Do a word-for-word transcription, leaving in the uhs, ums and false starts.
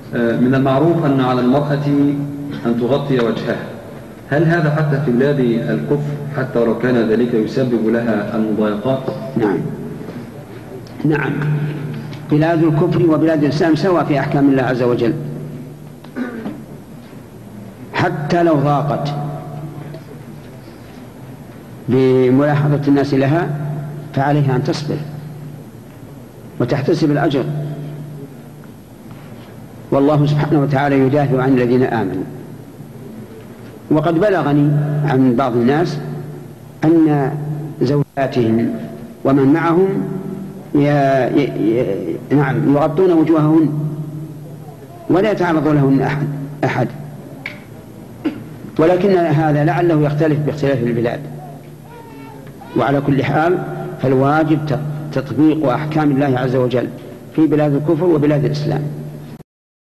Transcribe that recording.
من المعروف أن على المرأة أن تغطي وجهها، هل هذا حتى في بلاد الكفر حتى ولو كان ذلك يسبب لها المضايقات؟ نعم نعم بلاد الكفر وبلاد الإسلام سواء في أحكام الله عز وجل، حتى لو ضاقت بملاحظة الناس لها فعليها أن تصبر وتحتسب الأجر، والله سبحانه وتعالى يدافع عن الذين آمنوا. وقد بلغني عن بعض الناس أن زوجاتهم ومن معهم ي... ي... نعم يغطون وجوههن ولا يتعرض لهن أحد, أحد. ولكن هذا لعله يختلف باختلاف البلاد. وعلى كل حال فالواجب تطبيق أحكام الله عز وجل في بلاد الكفر وبلاد الإسلام.